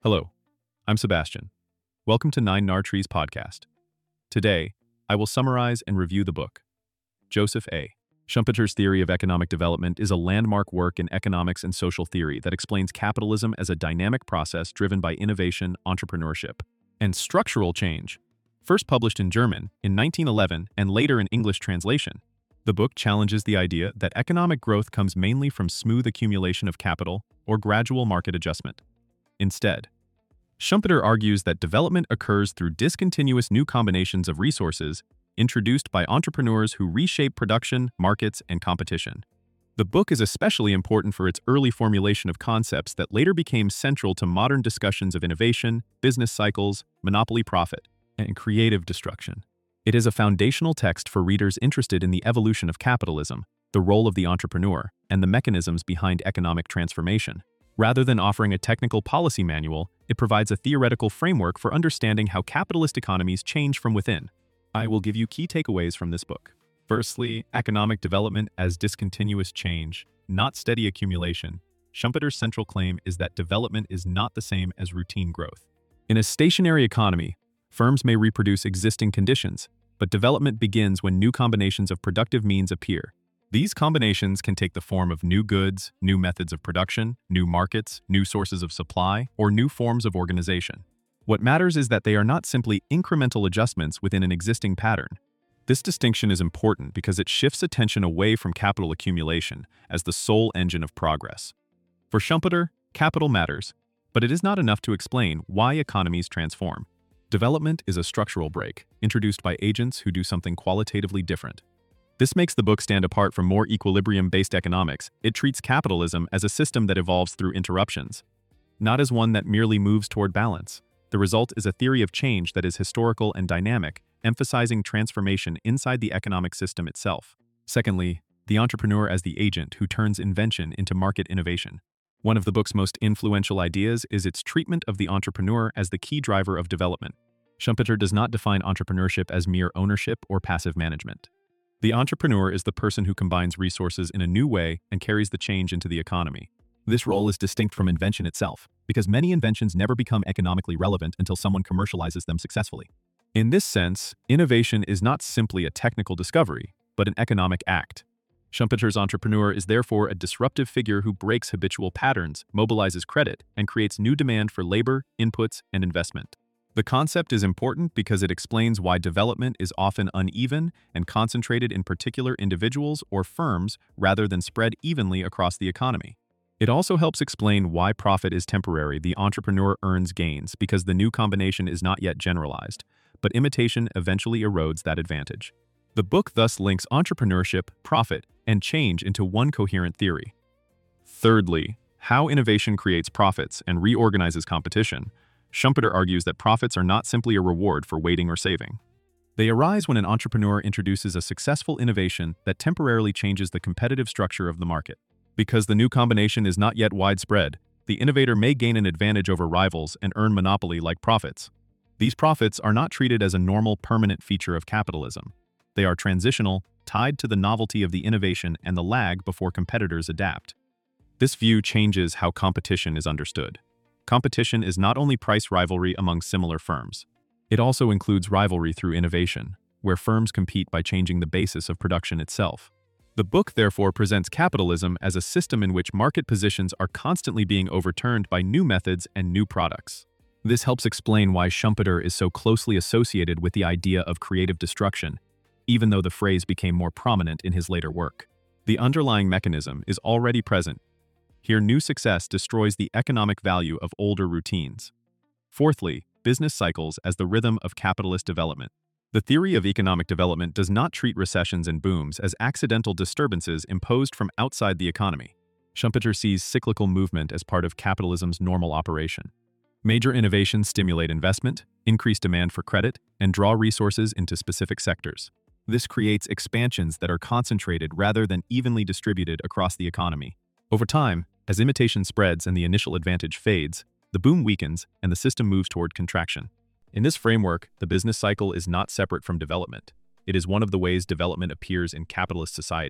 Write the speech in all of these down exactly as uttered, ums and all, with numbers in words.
Hello, I'm Sebastian. Welcome to Nine Nar Trees podcast. Today, I will summarize and review the book. Joseph A. Schumpeter's Theory of Economic Development is a landmark work in economics and social theory that explains capitalism as a dynamic process driven by innovation, entrepreneurship, and structural change. First published in German in nineteen eleven and later in English translation, the book challenges the idea that economic growth comes mainly from smooth accumulation of capital or gradual market adjustment. Instead, Schumpeter argues that development occurs through discontinuous new combinations of resources introduced by entrepreneurs who reshape production, markets, and competition. The book is especially important for its early formulation of concepts that later became central to modern discussions of innovation, business cycles, monopoly profit, and creative destruction. It is a foundational text for readers interested in the evolution of capitalism, the role of the entrepreneur, and the mechanisms behind economic transformation. Rather than offering a technical policy manual, it provides a theoretical framework for understanding how capitalist economies change from within. I will give you key takeaways from this book. Firstly, economic development as discontinuous change, not steady accumulation. Schumpeter's central claim is that development is not the same as routine growth. In a stationary economy, firms may reproduce existing conditions, but development begins when new combinations of productive means appear. These combinations can take the form of new goods, new methods of production, new markets, new sources of supply, or new forms of organization. What matters is that they are not simply incremental adjustments within an existing pattern. This distinction is important because it shifts attention away from capital accumulation as the sole engine of progress. For Schumpeter, capital matters, but it is not enough to explain why economies transform. Development is a structural break, introduced by agents who do something qualitatively different. This makes the book stand apart from more equilibrium-based economics. It treats capitalism as a system that evolves through interruptions, not as one that merely moves toward balance. The result is a theory of change that is historical and dynamic, emphasizing transformation inside the economic system itself. Secondly, the entrepreneur as the agent who turns invention into market innovation. One of the book's most influential ideas is its treatment of the entrepreneur as the key driver of development. Schumpeter does not define entrepreneurship as mere ownership or passive management. The entrepreneur is the person who combines resources in a new way and carries the change into the economy. This role is distinct from invention itself, because many inventions never become economically relevant until someone commercializes them successfully. In this sense, innovation is not simply a technical discovery, but an economic act. Schumpeter's entrepreneur is therefore a disruptive figure who breaks habitual patterns, mobilizes credit, and creates new demand for labor, inputs, and investment. The concept is important because it explains why development is often uneven and concentrated in particular individuals or firms rather than spread evenly across the economy. It also helps explain why profit is temporary. The entrepreneur earns gains because the new combination is not yet generalized, but imitation eventually erodes that advantage. The book thus links entrepreneurship, profit, and change into one coherent theory. Thirdly, how innovation creates profits and reorganizes competition. Schumpeter argues that profits are not simply a reward for waiting or saving. They arise when an entrepreneur introduces a successful innovation that temporarily changes the competitive structure of the market. Because the new combination is not yet widespread, the innovator may gain an advantage over rivals and earn monopoly-like profits. These profits are not treated as a normal, permanent feature of capitalism. They are transitional, tied to the novelty of the innovation and the lag before competitors adapt. This view changes how competition is understood. Competition is not only price rivalry among similar firms. It also includes rivalry through innovation, where firms compete by changing the basis of production itself. The book therefore presents capitalism as a system in which market positions are constantly being overturned by new methods and new products. This helps explain why Schumpeter is so closely associated with the idea of creative destruction, even though the phrase became more prominent in his later work. The underlying mechanism is already present. Here, new success destroys the economic value of older routines. Fourthly, business cycles as the rhythm of capitalist development. The theory of economic development does not treat recessions and booms as accidental disturbances imposed from outside the economy. Schumpeter sees cyclical movement as part of capitalism's normal operation. Major innovations stimulate investment, increase demand for credit, and draw resources into specific sectors. This creates expansions that are concentrated rather than evenly distributed across the economy. Over time, as imitation spreads and the initial advantage fades, the boom weakens and the system moves toward contraction. In this framework, the business cycle is not separate from development. It is one of the ways development appears in capitalist society.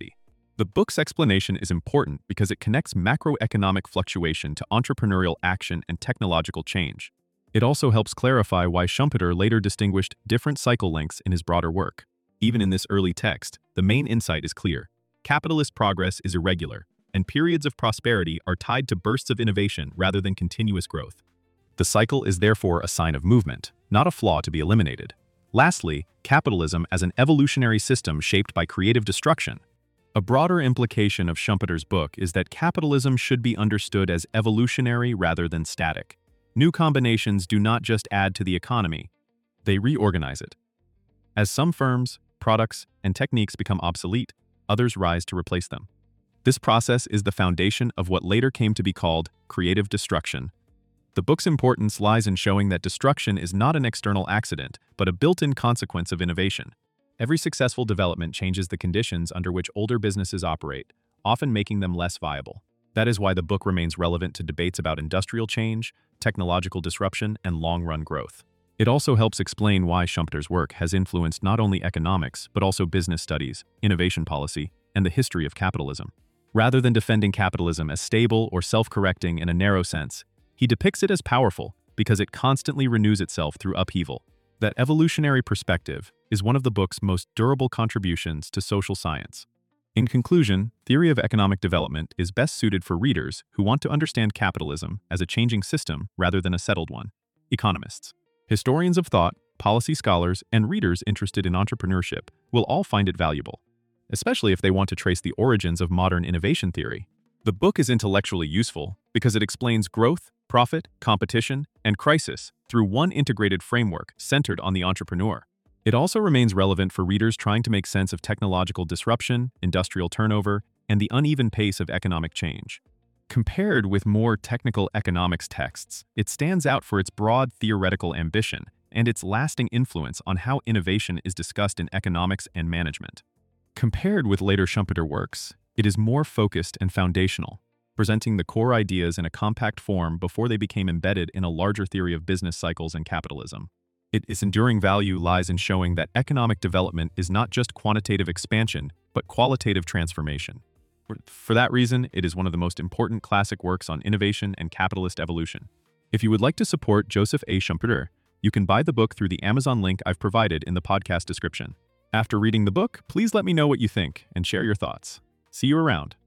The book's explanation is important because it connects macroeconomic fluctuation to entrepreneurial action and technological change. It also helps clarify why Schumpeter later distinguished different cycle lengths in his broader work. Even in this early text, the main insight is clear. Capitalist progress is irregular, and periods of prosperity are tied to bursts of innovation rather than continuous growth. The cycle is therefore a sign of movement, not a flaw to be eliminated. Lastly, capitalism as an evolutionary system shaped by creative destruction. A broader implication of Schumpeter's book is that capitalism should be understood as evolutionary rather than static. New combinations do not just add to the economy, they reorganize it. As some firms, products, and techniques become obsolete, others rise to replace them. This process is the foundation of what later came to be called creative destruction. The book's importance lies in showing that destruction is not an external accident, but a built-in consequence of innovation. Every successful development changes the conditions under which older businesses operate, often making them less viable. That is why the book remains relevant to debates about industrial change, technological disruption, and long-run growth. It also helps explain why Schumpeter's work has influenced not only economics, but also business studies, innovation policy, and the history of capitalism. Rather than defending capitalism as stable or self-correcting in a narrow sense, he depicts it as powerful because it constantly renews itself through upheaval. That evolutionary perspective is one of the book's most durable contributions to social science. In conclusion, Theory of Economic Development is best suited for readers who want to understand capitalism as a changing system rather than a settled one. Economists, historians of thought, policy scholars, and readers interested in entrepreneurship will all find it valuable, especially if they want to trace the origins of modern innovation theory. The book is intellectually useful because it explains growth, profit, competition, and crisis through one integrated framework centered on the entrepreneur. It also remains relevant for readers trying to make sense of technological disruption, industrial turnover, and the uneven pace of economic change. Compared with more technical economics texts, it stands out for its broad theoretical ambition and its lasting influence on how innovation is discussed in economics and management. Compared with later Schumpeter works, it is more focused and foundational, presenting the core ideas in a compact form before they became embedded in a larger theory of business cycles and capitalism. Its enduring value lies in showing that economic development is not just quantitative expansion, but qualitative transformation. For that reason, it is one of the most important classic works on innovation and capitalist evolution. If you would like to support Joseph A. Schumpeter, you can buy the book through the Amazon link I've provided in the podcast description. After reading the book, please let me know what you think and share your thoughts. See you around.